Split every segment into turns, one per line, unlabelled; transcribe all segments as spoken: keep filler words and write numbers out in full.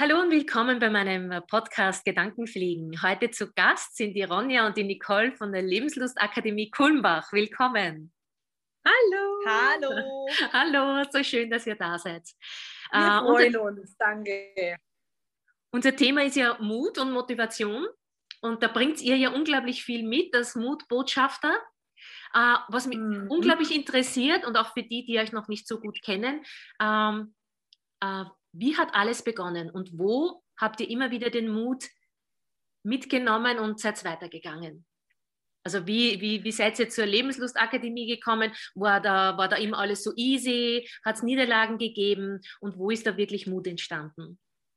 Hallo und willkommen bei meinem Podcast Gedankenfliegen. Heute zu Gast sind die Ronja und die Nicole von der Lebenslustakademie Kulmbach. Willkommen.
Hallo.
Hallo.
Hallo, so schön, dass ihr da seid.
Wir
äh,
freuen
unser,
uns, danke.
Unser Thema ist ja Mut und Motivation und da bringt ihr ja unglaublich viel mit, als Mutbotschafter. Äh, was mich mhm. unglaublich interessiert und auch für die, die euch noch nicht so gut kennen, ähm, äh, wie hat alles begonnen und wo habt ihr immer wieder den Mut mitgenommen und seid weitergegangen? Also wie, wie, wie seid ihr zur Lebenslustakademie gekommen? War da, war da immer alles so easy? Hat es Niederlagen gegeben? Und wo ist da wirklich Mut entstanden?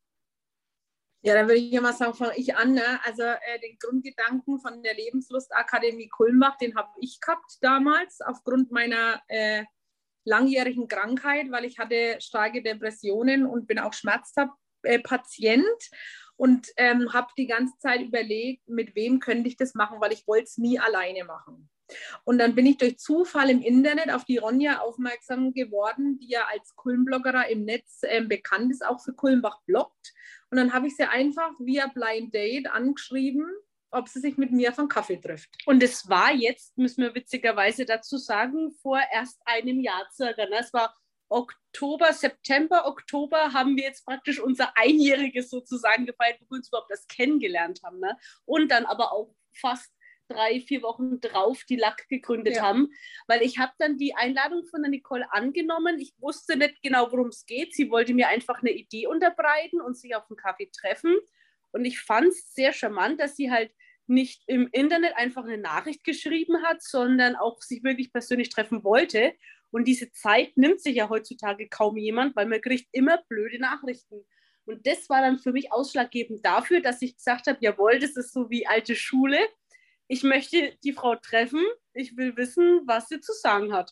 Ja, dann würde ich ja mal sagen, fange ich an. Ne? Also äh, den Grundgedanken von der Lebenslustakademie Kulmbach, den habe ich gehabt damals aufgrund meiner äh, langjährigen Krankheit, weil ich hatte starke Depressionen und bin auch Schmerzpatient und ähm, habe die ganze Zeit überlegt, mit wem könnte ich das machen, weil ich wollte es nie alleine machen. Und dann bin ich durch Zufall im Internet auf die Ronja aufmerksam geworden, die ja als Kulmbloggerin im Netz ähm, bekannt ist, auch für Kulmbach bloggt. Und dann habe ich sie einfach via Blind Date angeschrieben, ob sie sich mit mir auf einen Kaffee trifft.
Und es war jetzt, müssen wir witzigerweise dazu sagen, vor erst einem Jahr circa. Ne? Es war Oktober, September, Oktober haben wir jetzt praktisch unser Einjähriges sozusagen gefeiert, wo wir uns überhaupt das kennengelernt haben. Ne? Und dann aber auch fast drei, vier Wochen drauf die Lack gegründet ja. haben, weil ich habe dann die Einladung von der Nicole angenommen. Ich wusste nicht genau, worum es geht. Sie wollte mir einfach eine Idee unterbreiten und sich auf einen Kaffee treffen. Und ich fand es sehr charmant, dass sie halt nicht im Internet einfach eine Nachricht geschrieben hat, sondern auch sich wirklich persönlich treffen wollte. Und diese Zeit nimmt sich ja heutzutage kaum jemand, weil man kriegt immer blöde Nachrichten. Und das war dann für mich ausschlaggebend dafür, dass ich gesagt habe, jawohl, das ist so wie alte Schule. Ich möchte die Frau treffen. Ich will wissen, was sie zu sagen hat.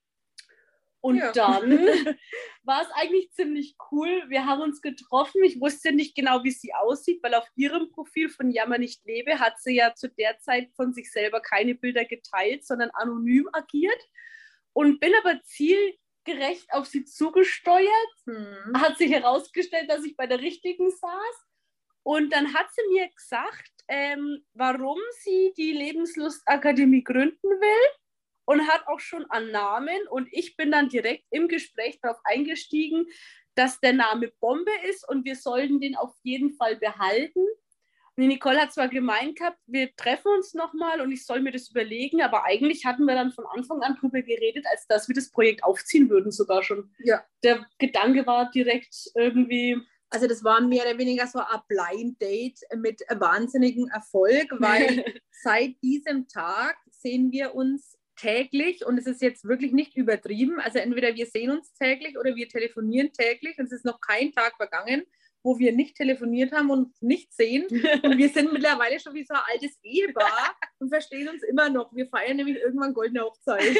Und ja. dann war es eigentlich ziemlich cool. Wir haben uns getroffen. Ich wusste nicht genau, wie sie aussieht, weil auf ihrem Profil von Jammer nicht lebe hat sie ja zu der Zeit von sich selber keine Bilder geteilt, sondern anonym agiert. Und bin aber zielgerecht auf sie zugesteuert. Hm. Hat sich herausgestellt, dass ich bei der richtigen saß. Und dann hat sie mir gesagt, ähm, warum sie die Lebenslustakademie gründen will. Und hat auch schon einen Namen und ich bin dann direkt im Gespräch darauf eingestiegen, dass der Name Bombe ist und wir sollten den auf jeden Fall behalten. Und die Nicole hat zwar gemeint gehabt, wir treffen uns nochmal und ich soll mir das überlegen, aber eigentlich hatten wir dann von Anfang an drüber geredet, als dass wir das Projekt aufziehen würden sogar schon. Ja. Der Gedanke war direkt irgendwie...
Also das war mehr oder weniger so ein Blind Date mit wahnsinnigem Erfolg, weil seit diesem Tag sehen wir uns täglich und es ist jetzt wirklich nicht übertrieben. Also entweder wir sehen uns täglich oder wir telefonieren täglich und es ist noch kein Tag vergangen, wo wir nicht telefoniert haben und nicht sehen. Und wir sind mittlerweile schon wie so ein altes Ehepaar und verstehen uns immer noch. Wir feiern nämlich irgendwann goldene Hochzeit.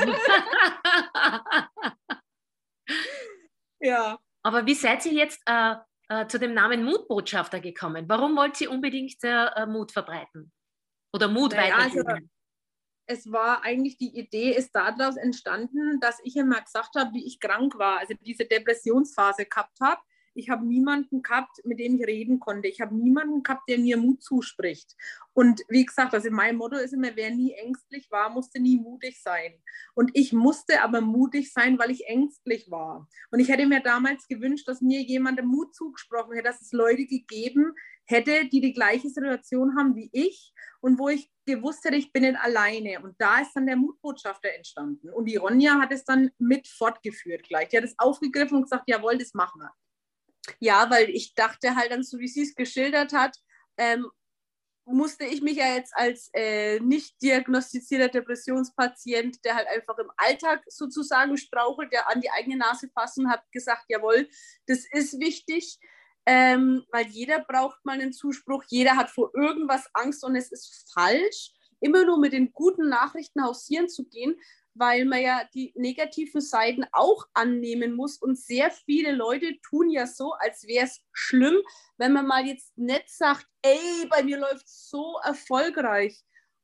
Ja. Aber wie seid ihr jetzt äh, äh, zu dem Namen Mutbotschafter gekommen? Warum wollt ihr unbedingt äh, Mut verbreiten? Oder Mut naja, weitergeben?
Also es war eigentlich, die Idee ist daraus entstanden, dass ich immer gesagt habe, wie ich krank war, also diese Depressionsphase gehabt habe. Ich habe niemanden gehabt, mit dem ich reden konnte. Ich habe niemanden gehabt, der mir Mut zuspricht. Und wie gesagt, also mein Motto ist immer, wer nie ängstlich war, musste nie mutig sein. Und ich musste aber mutig sein, weil ich ängstlich war. Und ich hätte mir damals gewünscht, dass mir jemand Mut zugesprochen hätte, dass es Leute gegeben hätte, die die gleiche Situation haben wie ich und wo ich gewusst hätte, ich bin nicht alleine. Und da ist dann der Mutbotschafter entstanden. Und die Ronja hat es dann mit fortgeführt gleich. Die hat es aufgegriffen und gesagt, jawohl, das machen wir.
Ja, weil ich dachte halt dann, so wie sie es geschildert hat, ähm, musste ich mich ja jetzt als äh, nicht diagnostizierter Depressionspatient, der halt einfach im Alltag sozusagen strauchelt, der an die eigene Nase fassen, hat gesagt, jawohl, das ist wichtig, ähm, weil jeder braucht mal einen Zuspruch, jeder hat vor irgendwas Angst und es ist falsch, immer nur mit den guten Nachrichten hausieren zu gehen, weil man ja die negativen Seiten auch annehmen muss und sehr viele Leute tun ja so, als wäre es schlimm, wenn man mal jetzt nicht sagt, ey, bei mir läuft es so erfolgreich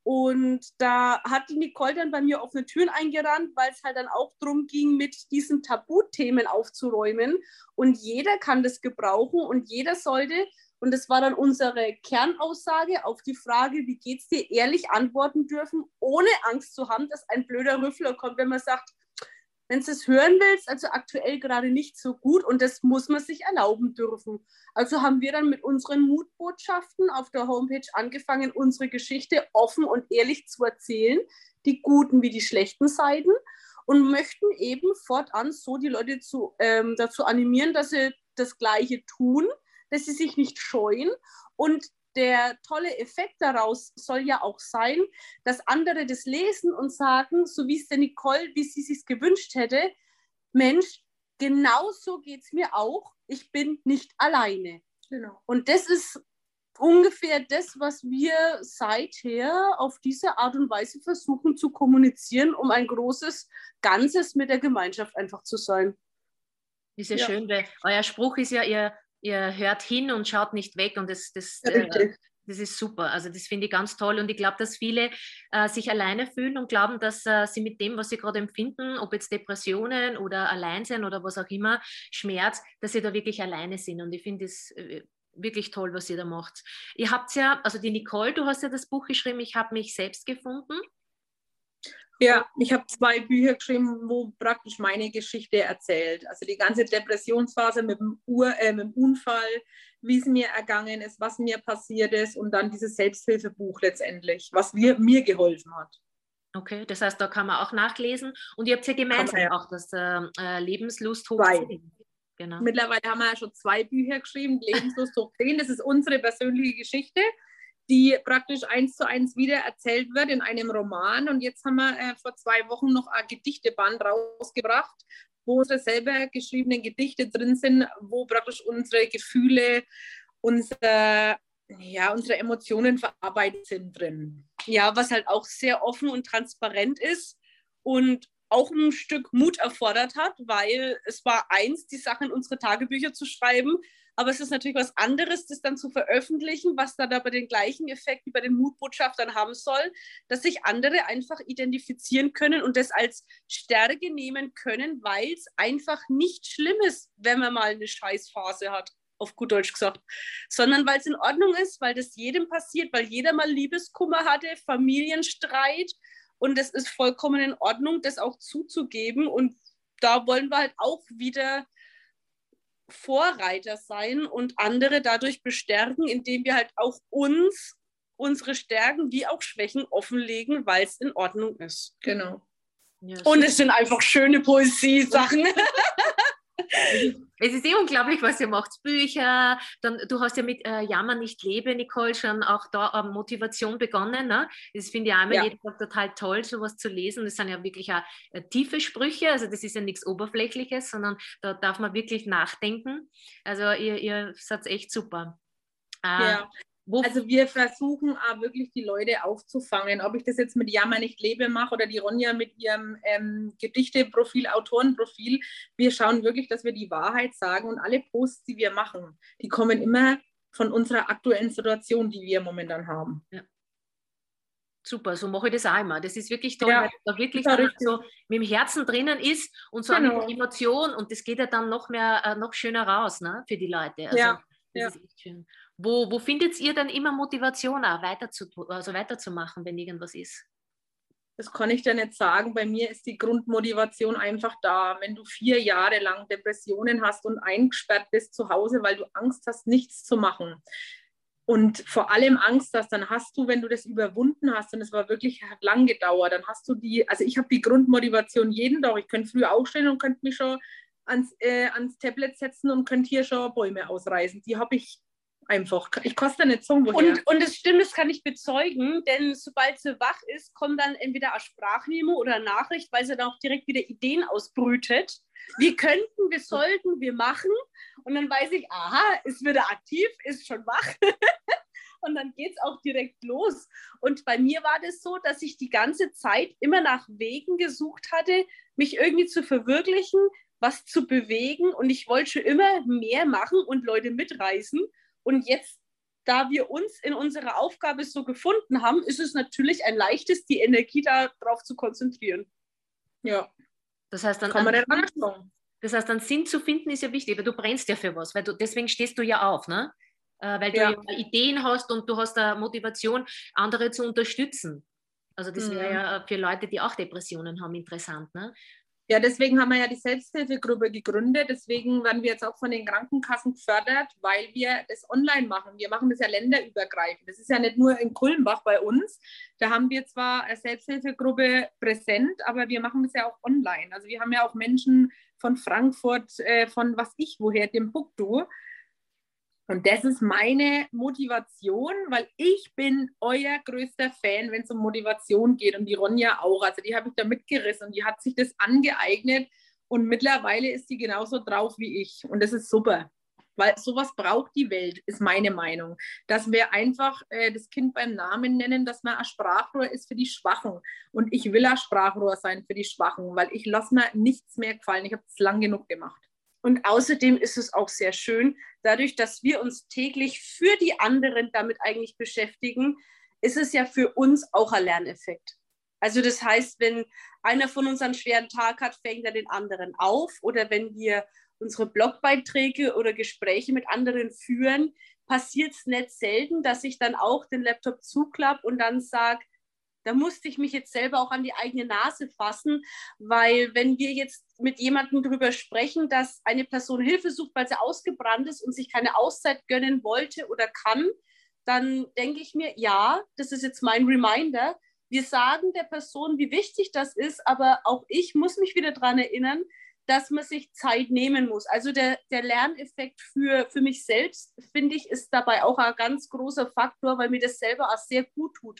Und da hat die Nicole dann bei mir offene Türen eingerannt, weil es halt dann auch darum ging, mit diesen Tabuthemen aufzuräumen. Und jeder kann das gebrauchen und jeder sollte, und das war dann unsere Kernaussage auf die Frage, wie geht's dir, ehrlich antworten dürfen, ohne Angst zu haben, dass ein blöder Rüffler kommt, wenn man sagt, wenn du es hören willst, also aktuell gerade nicht so gut und das muss man sich erlauben dürfen. Also haben wir dann mit unseren Mutbotschaften auf der Homepage angefangen, unsere Geschichte offen und ehrlich zu erzählen, die guten wie die schlechten Seiten, und möchten eben fortan so die Leute zu, ähm, dazu animieren, dass sie das Gleiche tun, dass sie sich nicht scheuen. Und der tolle Effekt daraus soll ja auch sein, dass andere das lesen und sagen, so wie es der Nicole, wie sie es sich gewünscht hätte, Mensch, genau so geht es mir auch, ich bin nicht alleine.
Genau.
Und das ist ungefähr das, was wir seither auf diese Art und Weise versuchen zu kommunizieren, um ein großes Ganzes mit der Gemeinschaft einfach zu sein.
Ist ja,
Ja.
schön, weil euer Spruch ist ja, ihr, ihr hört hin und schaut nicht weg und das, das,
Ja,
äh, das ist super. Also das finde ich ganz toll und ich glaube, dass viele äh, sich alleine fühlen und glauben, dass äh, sie mit dem, was sie gerade empfinden, ob jetzt Depressionen oder Alleinsein oder was auch immer, Schmerz, dass sie da wirklich alleine sind und ich finde es äh, wirklich toll, was ihr da macht. Ihr habt ja, also die Nicole, du hast ja das Buch geschrieben, ich habe mich selbst gefunden.
Ja, ich habe zwei Bücher geschrieben, wo praktisch meine Geschichte erzählt. Also die ganze Depressionsphase mit dem, Ur, äh, mit dem Unfall, wie es mir ergangen ist, was mir passiert ist und dann dieses Selbsthilfebuch letztendlich, was wir, mir geholfen hat.
Okay, das heißt, da kann man auch nachlesen und ihr habt ja gemeinsam
man, ja.
auch das äh, Lebenslust hoch
Zwei.
zehn. Genau.
Mittlerweile haben wir ja schon zwei Bücher geschrieben, Lebenslust hoch zehn, das ist unsere persönliche Geschichte, die praktisch eins zu eins wieder erzählt wird in einem Roman. Und jetzt haben wir äh, vor zwei Wochen noch ein Gedichteband rausgebracht, wo unsere selber geschriebenen Gedichte drin sind, wo praktisch unsere Gefühle, unsere, ja, unsere Emotionen verarbeitet sind drin.
Ja, was halt auch sehr offen und transparent ist und auch ein Stück Mut erfordert hat, weil es war eins, die Sache in unsere Tagebücher zu schreiben, aber es ist natürlich was anderes, das dann zu veröffentlichen, was dann aber den gleichen Effekt wie bei den Mutbotschaftern haben soll, dass sich andere einfach identifizieren können und das als Stärke nehmen können, weil es einfach nicht schlimm ist, wenn man mal eine Scheißphase hat, auf gut Deutsch gesagt, sondern weil es in Ordnung ist, weil das jedem passiert, weil jeder mal Liebeskummer hatte, Familienstreit, und es ist vollkommen in Ordnung, das auch zuzugeben, und da wollen wir halt auch wieder Vorreiter sein und andere dadurch bestärken, indem wir halt auch uns, unsere Stärken wie auch Schwächen offenlegen, weil es in Ordnung ist.
Genau.
Ja,
und es sind einfach schöne Poesie-Sachen.
Es ist eh unglaublich, was ihr macht. Bücher, dann, du hast ja mit äh, Jammer nicht lebe, Nicole, schon auch da äh, Motivation begonnen. Ne? Das finde ich einmal
Ja.
jeden Tag total toll, sowas zu lesen. Das sind ja wirklich auch äh, tiefe Sprüche, also das ist ja nichts Oberflächliches, sondern da darf man wirklich nachdenken. Also ihr, ihr seid echt super. Äh,
Ja. Also wir versuchen auch wirklich die Leute aufzufangen, ob ich das jetzt mit Jammer nicht lebe mache oder die Ronja mit ihrem ähm, Gedichteprofil, Autorenprofil. Wir schauen wirklich, dass wir die Wahrheit sagen, und alle Posts, die wir machen, die kommen immer von unserer aktuellen Situation, die wir momentan haben.
Ja. Super, so mache ich das auch immer. Das ist wirklich toll,
Ja,
weil da wirklich
ja,
dann
richtig.
so mit dem Herzen drinnen ist und so
Genau.
eine Emotion, und das geht ja dann noch mehr, äh, noch schöner raus, ne, für die Leute. Also,
Ja,
das
ja.
ist echt schön. Wo, wo findet ihr dann immer Motivation auch weiter zu, also weiterzumachen, wenn irgendwas ist?
Das kann ich dir nicht sagen. Bei mir ist die Grundmotivation einfach da. Wenn du vier Jahre lang Depressionen hast und eingesperrt bist zu Hause, weil du Angst hast, nichts zu machen, und vor allem Angst hast, dann hast du, wenn du das überwunden hast, und es war wirklich, hat lang gedauert, dann hast du die, also ich habe die Grundmotivation jeden Tag. Ich könnte früh aufstehen und könnte mich schon ans, äh, ans Tablet setzen und könnte hier schon Bäume ausreißen. Die habe ich einfach. Ich koste nicht sagen, woher.
Und, und das stimmt, das kann ich bezeugen, denn sobald sie wach ist, kommt dann entweder eine Sprachmemo oder eine Nachricht, weil sie dann auch direkt wieder Ideen ausbrütet. Wir könnten, wir sollten, wir machen. Und dann weiß ich, aha, ist wieder aktiv, ist schon wach. Und dann geht es auch direkt los. Und bei mir war das so, dass ich die ganze Zeit immer nach Wegen gesucht hatte, mich irgendwie zu verwirklichen, was zu bewegen. Und ich wollte schon immer mehr machen und Leute mitreißen. Und jetzt da wir uns in unserer Aufgabe so gefunden haben, ist es natürlich ein leichtes, die Energie darauf zu konzentrieren.
Ja.
Das heißt, dann,
Kann man
an,
nicht anschauen.
Das heißt, einen Sinn zu finden ist ja wichtig, weil du brennst ja für was, weil du, deswegen stehst du ja auf, ne? Äh, weil du
Ja.
ja Ideen hast und du hast eine Motivation, andere zu unterstützen. Also das wäre
Mhm.
ja für Leute, die auch Depressionen haben, interessant, ne?
Ja, deswegen haben wir ja die Selbsthilfegruppe gegründet. Deswegen werden wir jetzt auch von den Krankenkassen gefördert, weil wir das online machen. Wir machen das ja länderübergreifend. Das ist ja nicht nur in Kulmbach bei uns. Da haben wir zwar eine Selbsthilfegruppe präsent, aber wir machen das ja auch online. Also wir haben ja auch Menschen von Frankfurt, äh, von was ich woher, Timbuktu. Und das ist meine Motivation, weil ich bin euer größter Fan, wenn es um Motivation geht. Und die Ronja auch. Also die habe ich da mitgerissen und die hat sich das angeeignet. Und mittlerweile ist sie genauso drauf wie ich. Und das ist super. Weil sowas braucht die Welt, ist meine Meinung. Dass wir einfach äh, das Kind beim Namen nennen, dass man ein Sprachrohr ist für die Schwachen. Und ich will ein Sprachrohr sein für die Schwachen, weil ich lasse mir nichts mehr gefallen. Ich habe es lang genug gemacht.
Und außerdem ist es auch sehr schön, dadurch, dass wir uns täglich für die anderen damit eigentlich beschäftigen, ist es ja für uns auch ein Lerneffekt. Also das heißt, wenn einer von uns einen schweren Tag hat, fängt er den anderen auf. Oder wenn wir unsere Blogbeiträge oder Gespräche mit anderen führen, passiert es nicht selten, dass ich dann auch den Laptop zuklappe und dann sage, da musste ich mich jetzt selber auch an die eigene Nase fassen, weil wenn wir jetzt mit jemandem darüber sprechen, dass eine Person Hilfe sucht, weil sie ausgebrannt ist und sich keine Auszeit gönnen wollte oder kann, dann denke ich mir, ja, das ist jetzt mein Reminder. Wir sagen der Person, wie wichtig das ist, aber auch ich muss mich wieder daran erinnern, dass man sich Zeit nehmen muss. Also der, der Lerneffekt für, für mich selbst, finde ich, ist dabei auch ein ganz großer Faktor, weil mir das selber auch sehr gut tut.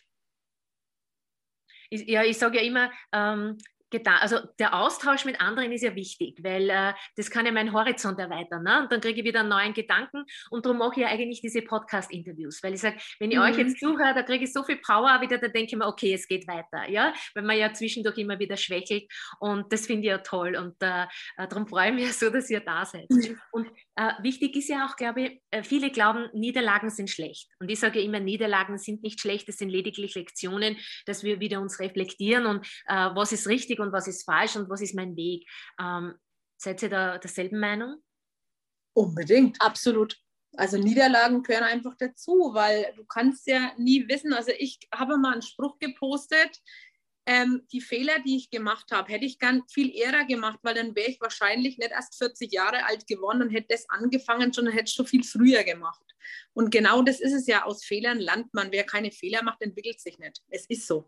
Ja, ich sage ja immer, ähm, also der Austausch mit anderen ist ja wichtig, weil äh, das kann ja meinen Horizont erweitern, ne? Und dann kriege ich wieder einen neuen Gedanken und darum mache ich ja eigentlich diese Podcast-Interviews, weil ich sage, wenn ich mhm. euch jetzt zuhöre, da kriege ich so viel Power wieder, da denke ich mir, okay, es geht weiter, ja, weil man ja zwischendurch immer wieder schwächelt und das finde ich ja toll und äh, darum freue ich mich so, dass ihr da seid. Mhm. Und äh, wichtig ist ja auch, glaube ich, äh, viele glauben, Niederlagen sind schlecht und ich sage ja immer, Niederlagen sind nicht schlecht, es sind lediglich Lektionen, dass wir wieder uns reflektieren und äh, was ist richtig und was ist falsch und was ist mein Weg. Ähm, seid ihr da derselben Meinung?
Unbedingt. Absolut. Also Niederlagen gehören einfach dazu, weil du kannst ja nie wissen, also ich habe mal einen Spruch gepostet, ähm, die Fehler, die ich gemacht habe, hätte ich gern viel eher gemacht, weil dann wäre ich wahrscheinlich nicht erst vierzig Jahre alt geworden und hätte das angefangen, schon hätte ich schon viel früher gemacht. Und genau das ist es ja, aus Fehlern lernt man. Wer keine Fehler macht, entwickelt sich nicht. Es ist so.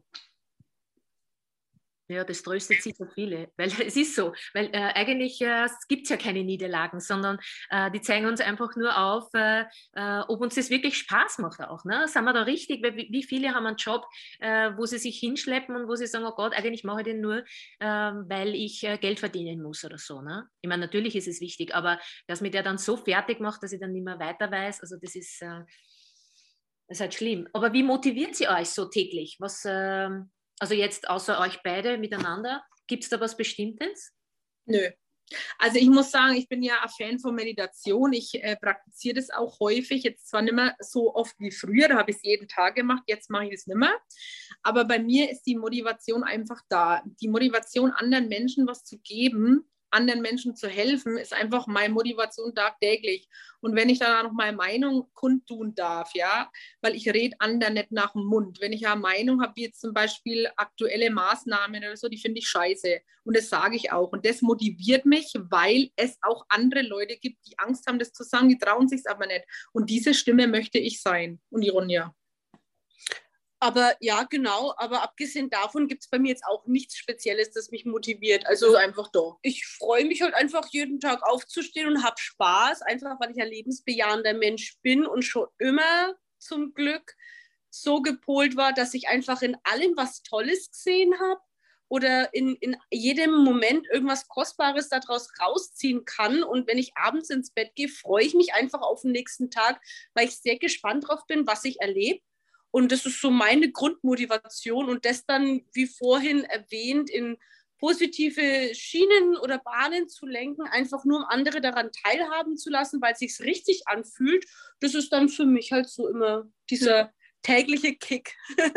Ja, das tröstet sicher viele, weil es ist so, weil äh, eigentlich äh, gibt es ja keine Niederlagen, sondern äh, die zeigen uns einfach nur auf, äh, äh, ob uns das wirklich Spaß macht auch. Ne? Sind wir da richtig? Weil, wie viele haben einen Job, äh, wo sie sich hinschleppen und wo sie sagen, oh Gott, eigentlich mache ich den nur, äh, weil ich äh, Geld verdienen muss oder so. Ne? Ich meine, natürlich ist es wichtig, aber dass mich der dann so fertig macht, dass ich dann nicht mehr weiter weiß, also das ist, äh, das ist halt schlimm. Aber wie motiviert sie euch so täglich? Was... Äh, Also jetzt außer euch beide miteinander, gibt es da was Bestimmtes?
Nö. Also ich muss sagen, ich bin ja ein Fan von Meditation. Ich äh, praktiziere das auch häufig. Jetzt zwar nicht mehr so oft wie früher, da habe ich es jeden Tag gemacht, jetzt mache ich es nicht mehr. Aber bei mir ist die Motivation einfach da. Die Motivation, anderen Menschen was zu geben, anderen Menschen zu helfen, ist einfach meine Motivation tagtäglich. Und wenn ich dann auch meine Meinung kundtun darf, ja, weil ich rede anderen nicht nach dem Mund. Wenn ich eine Meinung habe, wie jetzt zum Beispiel aktuelle Maßnahmen oder so, die finde ich scheiße. Und das sage ich auch. Und das motiviert mich, weil es auch andere Leute gibt, die Angst haben, das zu sagen, die trauen sich es aber nicht. Und diese Stimme möchte ich sein. Und die Ronja.
Aber ja, genau, aber abgesehen davon gibt es bei mir jetzt auch nichts Spezielles, das mich motiviert. Also,
also einfach da.
Ich freue mich halt einfach jeden Tag aufzustehen und habe Spaß, einfach weil ich ein lebensbejahender Mensch bin und schon immer zum Glück so gepolt war, dass ich einfach in allem was Tolles gesehen habe oder in, in jedem Moment irgendwas Kostbares daraus rausziehen kann. Und wenn ich abends ins Bett gehe, freue ich mich einfach auf den nächsten Tag, weil ich sehr gespannt drauf bin, was ich erlebe. Und das ist so meine Grundmotivation und das dann, wie vorhin erwähnt, in positive Schienen oder Bahnen zu lenken, einfach nur um andere daran teilhaben zu lassen, weil es sich richtig anfühlt. Das ist dann für mich halt so immer dieser tägliche Kick.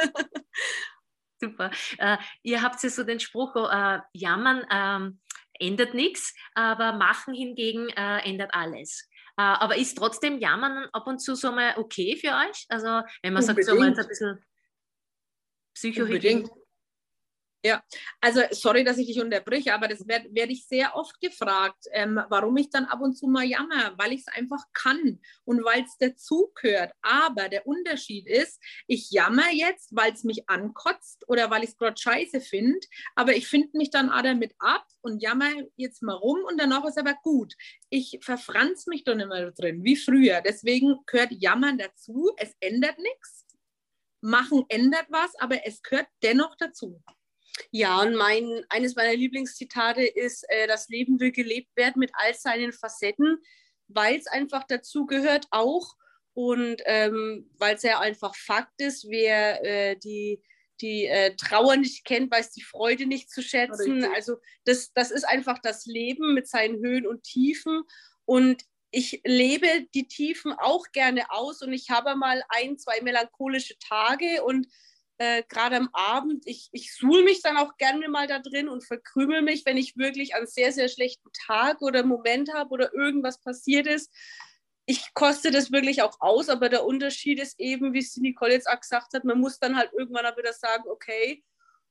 Super. Äh, ihr habt ja so den Spruch, äh, jammern ähm, ändert nichts, aber machen hingegen äh, ändert alles. Äh, aber ist trotzdem Jammern ab und zu so mal okay für euch? Also wenn man
Unbedingt.
sagt, so mal jetzt ein bisschen Psychohygiene.
Unbedingt. Ja, also sorry, dass ich dich unterbreche, aber das werde werd ich sehr oft gefragt, ähm, warum ich dann ab und zu mal jammer, weil ich es einfach kann und weil es dazugehört. Aber der Unterschied ist, ich jammer jetzt, weil es mich ankotzt oder weil ich es gerade scheiße finde, aber ich finde mich dann auch damit ab und jammer jetzt mal rum und danach ist aber gut. Ich verfranz mich doch nicht mehr drin, wie früher. Deswegen gehört Jammern dazu, es ändert nichts. Machen ändert was, aber es gehört dennoch dazu.
Ja, und mein, eines meiner Lieblingszitate ist, äh, das Leben will gelebt werden mit all seinen Facetten, weil es einfach dazu gehört auch und ähm, weil es ja einfach Fakt ist, wer äh, die, die äh, Trauer nicht kennt, weiß die Freude nicht zu schätzen.
Richtig.
Also das, das ist einfach das Leben mit seinen Höhen und Tiefen und ich lebe die Tiefen auch gerne aus und ich habe mal ein, zwei melancholische Tage und Äh, gerade am Abend, ich, ich suhl mich dann auch gerne mal da drin und verkrümel mich, wenn ich wirklich einen sehr, sehr schlechten Tag oder Moment habe oder irgendwas passiert ist. Ich koste das wirklich auch aus, aber der Unterschied ist eben, wie es die Nicole jetzt auch gesagt hat, man muss dann halt irgendwann auch wieder sagen, okay,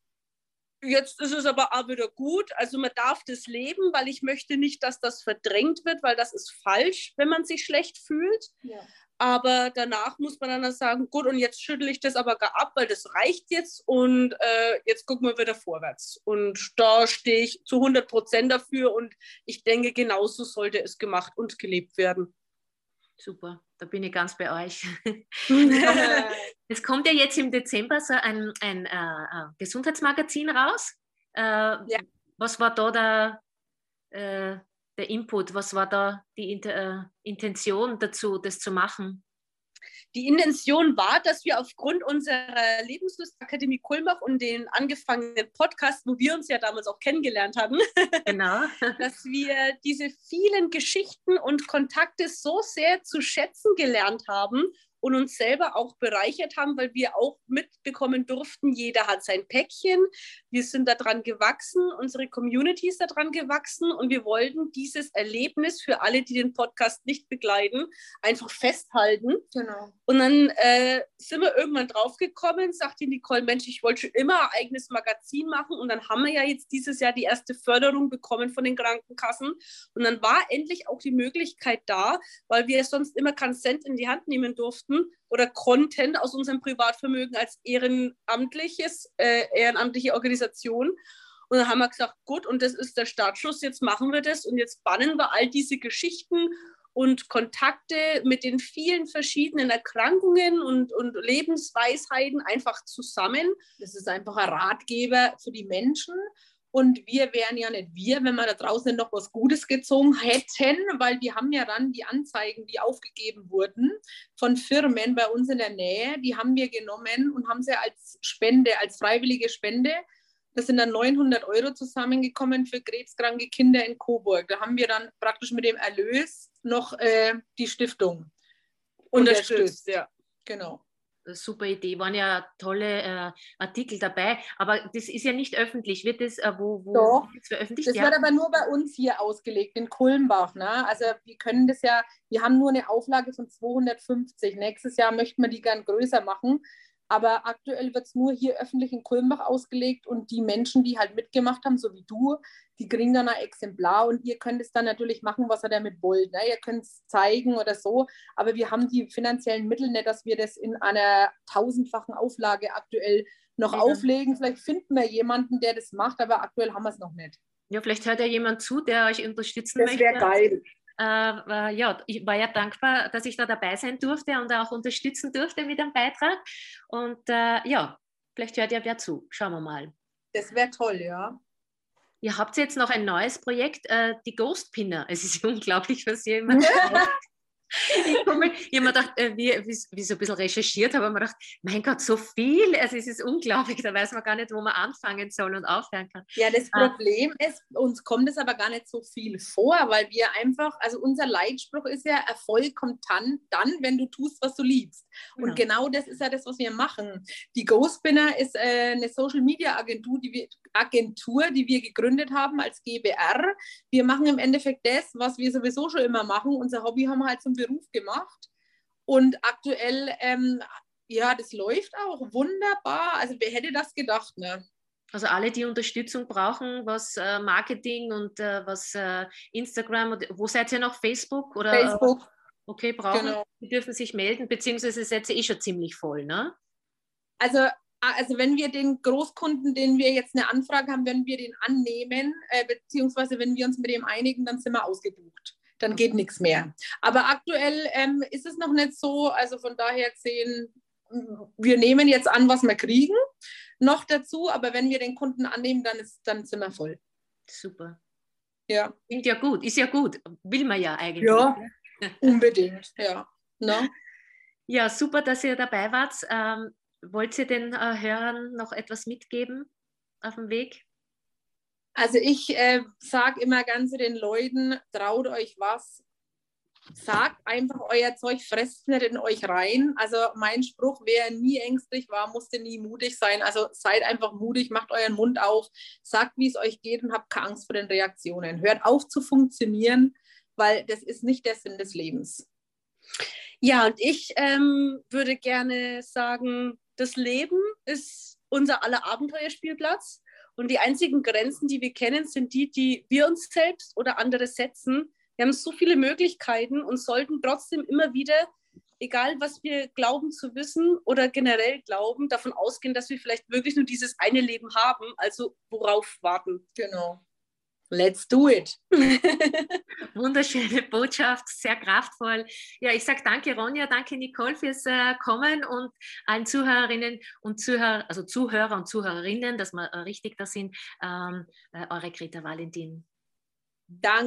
jetzt ist es aber auch wieder gut, also man darf das leben, weil ich möchte nicht, dass das verdrängt wird, weil das ist falsch, wenn man sich schlecht fühlt.
Ja.
Aber danach muss man dann sagen, gut, und jetzt schüttle ich das aber gar ab, weil das reicht jetzt und äh, jetzt gucken wir wieder vorwärts. Und da stehe ich zu hundert Prozent dafür und ich denke, genauso sollte es gemacht und gelebt werden.
Super, da bin ich ganz bei euch. Es kommt ja jetzt im Dezember so ein, ein äh, Gesundheitsmagazin raus. Äh, ja. Was war da der, äh, der Input? Was war da die Inter äh, Intention dazu, das zu machen?
Die Intention war, dass wir aufgrund unserer Lebenslustakademie Kulmbach und den angefangenen Podcasts, wo wir uns ja damals auch kennengelernt hatten,
genau.
dass wir diese vielen Geschichten und Kontakte so sehr zu schätzen gelernt haben und uns selber auch bereichert haben, weil wir auch mitbekommen durften, jeder hat sein Päckchen, wir sind daran gewachsen, unsere Community ist daran gewachsen und wir wollten dieses Erlebnis für alle, die den Podcast nicht begleiten, einfach festhalten.
Genau.
Und dann äh, sind wir irgendwann draufgekommen, sagte Nicole, Mensch, ich wollte schon immer ein eigenes Magazin machen und dann haben wir ja jetzt dieses Jahr die erste Förderung bekommen von den Krankenkassen und dann war endlich auch die Möglichkeit da, weil wir sonst immer keinen Cent in die Hand nehmen durften oder konnten aus unserem Privatvermögen als ehrenamtliches, äh, ehrenamtliche Organisation. Und dann haben wir gesagt, gut, und das ist der Startschuss, jetzt machen wir das und jetzt bannen wir all diese Geschichten und Kontakte mit den vielen verschiedenen Erkrankungen und, und Lebensweisheiten einfach zusammen.
Das ist einfach ein Ratgeber für die Menschen. Und wir wären ja nicht wir, wenn wir da draußen noch was Gutes gezogen hätten, weil wir haben ja dann die Anzeigen, die aufgegeben wurden von Firmen bei uns in der Nähe, die haben wir genommen und haben sie als Spende, als freiwillige Spende, das sind dann neunhundert Euro zusammengekommen für krebskranke Kinder in Coburg. Da haben wir dann praktisch mit dem Erlös noch äh, die Stiftung unterstützt. unterstützt. Ja, genau.
Super Idee, waren ja tolle äh, Artikel dabei, aber das ist ja nicht öffentlich. Wird das, äh, wo, wo
Doch,
wird das veröffentlicht?
Das
ja.
wird aber nur bei uns hier ausgelegt, in Kulmbach. Ne? Also wir können das ja, wir haben nur eine Auflage von zweihundertfünfzig. Nächstes Jahr möchten wir die gern größer machen, aber aktuell wird es nur hier öffentlich in Kulmbach ausgelegt und die Menschen, die halt mitgemacht haben, so wie du, die kriegen dann ein Exemplar und ihr könnt es dann natürlich machen, was ihr damit wollt. Ne? Ihr könnt es zeigen oder so, aber wir haben die finanziellen Mittel nicht, dass wir das in einer tausendfachen Auflage aktuell noch ja. auflegen. Vielleicht finden wir jemanden, der das macht, aber aktuell haben wir es noch nicht.
Ja, vielleicht hört ja jemand zu, der euch unterstützen
das
möchte.
Das wäre geil.
Äh, ja, ich war ja dankbar, dass ich da dabei sein durfte und auch unterstützen durfte mit einem Beitrag. Und äh, ja, vielleicht hört ja wer zu. Schauen wir mal.
Das wäre toll, ja.
Ihr habt jetzt noch ein neues Projekt, äh, die Ghost Pinner. Es ist unglaublich, was ihr immer Ich habe mir gedacht, äh, wie, wie, wie so ein bisschen recherchiert habe, habe mir gedacht, mein Gott, so viel, also es ist unglaublich, da weiß man gar nicht, wo man anfangen soll und aufhören kann.
Ja, das Problem ah. ist, uns kommt es aber gar nicht so viel vor, weil wir einfach, also unser Leitspruch ist ja, Erfolg kommt dann, dann wenn du tust, was du liebst. Und ja. genau das ist ja das, was wir machen. Die GoSpinner ist äh, eine Social-Media-Agentur, die wir, Agentur, die wir gegründet haben als G b R. Wir machen im Endeffekt das, was wir sowieso schon immer machen. Unser Hobby haben wir halt zum Beruf gemacht. Und aktuell, ähm, ja, das läuft auch wunderbar. Also wer hätte das gedacht, ne?
Also alle, die Unterstützung brauchen, was äh, Marketing und äh, was äh, Instagram, und, wo seid ihr noch? Facebook? Oder,
Facebook.
Äh, okay, brauchen,
genau.
Die dürfen sich melden, beziehungsweise seid ihr eh schon ziemlich voll, ne?
Also, also wenn wir den Großkunden, den wir jetzt eine Anfrage haben, wenn wir den annehmen, äh, beziehungsweise wenn wir uns mit dem einigen, dann sind wir ausgebucht. Dann geht nichts mehr. Aber aktuell ähm, ist es noch nicht so, also von daher gesehen, wir nehmen jetzt an, was wir kriegen, noch dazu, aber wenn wir den Kunden annehmen, dann, ist, dann sind wir voll.
Super.
Ja.
Klingt ja gut, ist ja gut, will man ja eigentlich.
Ja, unbedingt, ja. No?
Ja, super, dass ihr dabei wart. Ähm, wollt ihr den äh, Hörern noch etwas mitgeben auf dem Weg?
Also ich äh, sage immer ganz den Leuten, traut euch was, sagt einfach euer Zeug, fresst nicht in euch rein. Also mein Spruch, wer nie ängstlich war, musste nie mutig sein. Also seid einfach mutig, macht euren Mund auf, sagt, wie es euch geht und habt keine Angst vor den Reaktionen. Hört auf zu funktionieren, weil das ist nicht der Sinn des Lebens.
Ja, und ich ähm, würde gerne sagen, das Leben ist unser aller Abenteuerspielplatz. Und die einzigen Grenzen, die wir kennen, sind die, die wir uns selbst oder andere setzen. Wir haben so viele Möglichkeiten und sollten trotzdem immer wieder, egal was wir glauben zu wissen oder generell glauben, davon ausgehen, dass wir vielleicht wirklich nur dieses eine Leben haben. Also worauf warten?
Genau. Let's do it.
Wunderschöne Botschaft, sehr kraftvoll. Ja, ich sage danke Ronja, danke Nicole fürs äh, Kommen und allen Zuhörerinnen und Zuhörer, also Zuhörer und Zuhörerinnen, dass wir äh, richtig da sind, ähm, äh, eure Greta Valentin.
Danke.